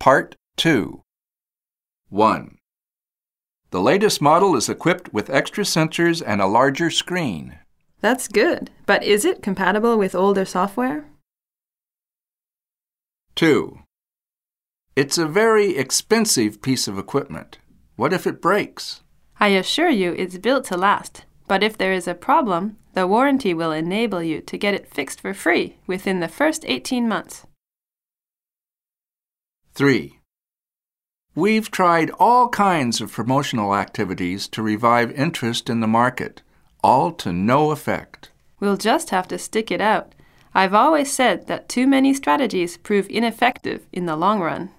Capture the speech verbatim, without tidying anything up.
Part two. one. The latest model is equipped with extra sensors and a larger screen. That's good, but is it compatible with older software? two. It's a very expensive piece of equipment. What if it breaks? I assure you it's built to last, but if there is a problem, the warranty will enable you to get it fixed for free within the first eighteen months. three. We've tried all kinds of promotional activities to revive interest in the market, all to no effect. We'll just have to stick it out. I've always said that too many strategies prove ineffective in the long run.